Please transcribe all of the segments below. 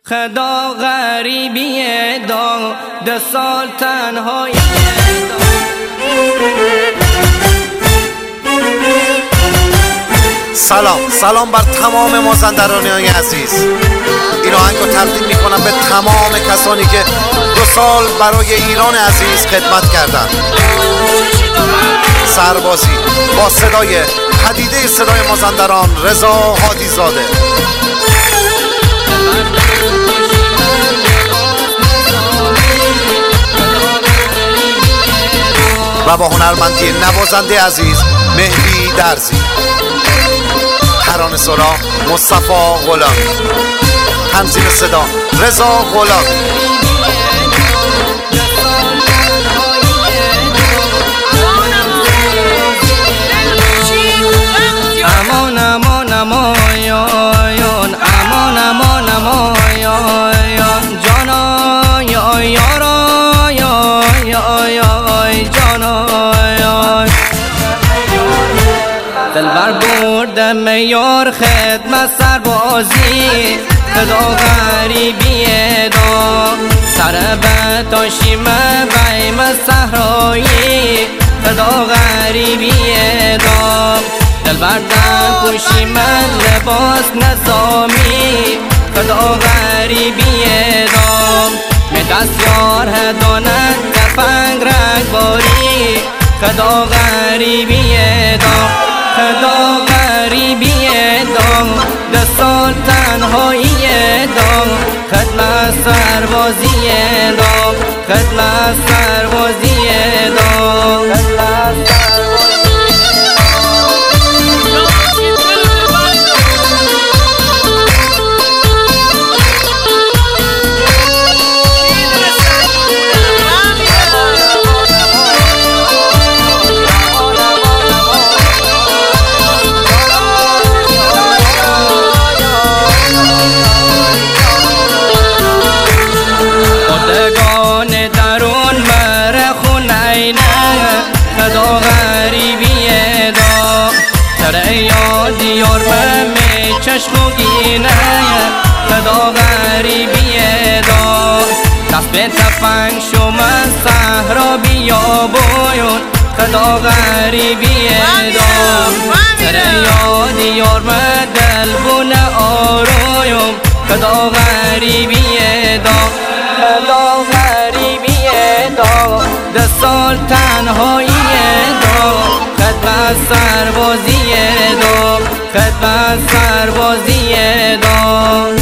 خدا غریبی دا 2 سال تنهایی سلام بر تمام مازندرانیان عزیز. این آهنگ رو تقدیم میکنم به تمام کسانی که 2 سال برای ایران عزیز خدمت کردند. سربازی با صدای پدیده صدای مازندران رضا هادی زاده و با هنرمندی نوازنده عزیز مهدی درزی، ترانه سرا مصطفی غلامی، تنظیم صدا رضا غلامی. امان امان امایان، امان امان امایان، جانا یا یارا یا جانا دلبر بردم یار خدمت سربازی، خدا غریبی دا سر بتاشیم بیم صحرایی، خدا غریبی دا دلبر در پوشیم لباس نظامی، خدا غریبی دا می دست یار هدانت تفنگ رگباری، خدا غریبی دا خدا غریبی دا 2 سال تنهایی دا خدمت سربازی دا خدمت سربازی دا خدا غریبی دا تر یاد یار می چشم و گینه، خدا غریبی دا دست به تفنگ شما صحرا بیابون، خدا غریبی دا تر یاد یار دل بون آرویم، خدا غریبی دا خدا غریبی دا 2 سال تنهایی دا خدمت سربازی دا خدمت سربازی دا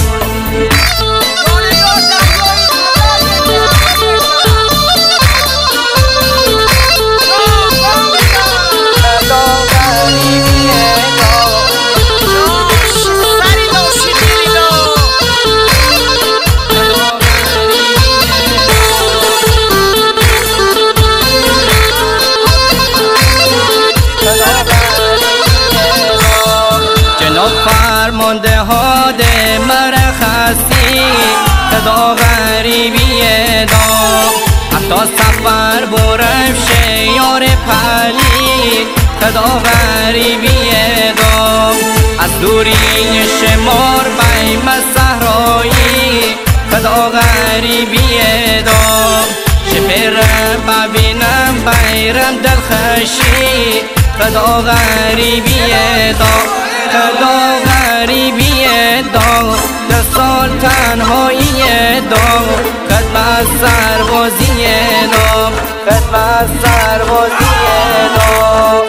فرمانده ها ده مرخصی، خدا غریبی دا حتی سفر برم شیار پلی، خدا غریبی دا از دوری شمار بیم صحرایی، خدا غریبی دا شپرم ببینم بیرم دلخشی، خدا غریبی دا خدا غریبی دا 2 سال تنهایی دا خدمت سربازی دا خدمت سربازی دا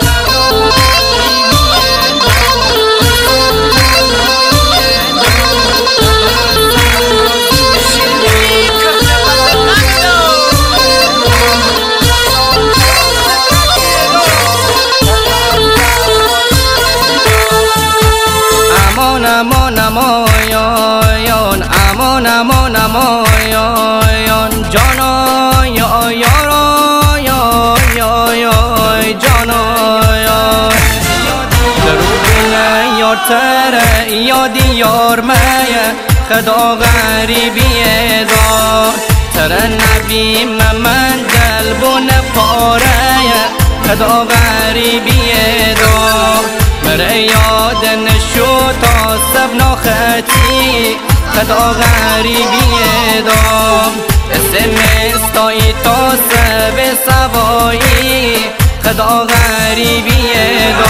امان امایان، امان امان امایان، جانا یا یارا یا جانا درون یار تر یادی یار میا، خدا غریبی دا تر نبی من قلبون پاره، خدا غریبی دا مره یاد نشو تا سب ناخطی، خدا غریبی دام استایی تا سب سوایی خدا غریبی دام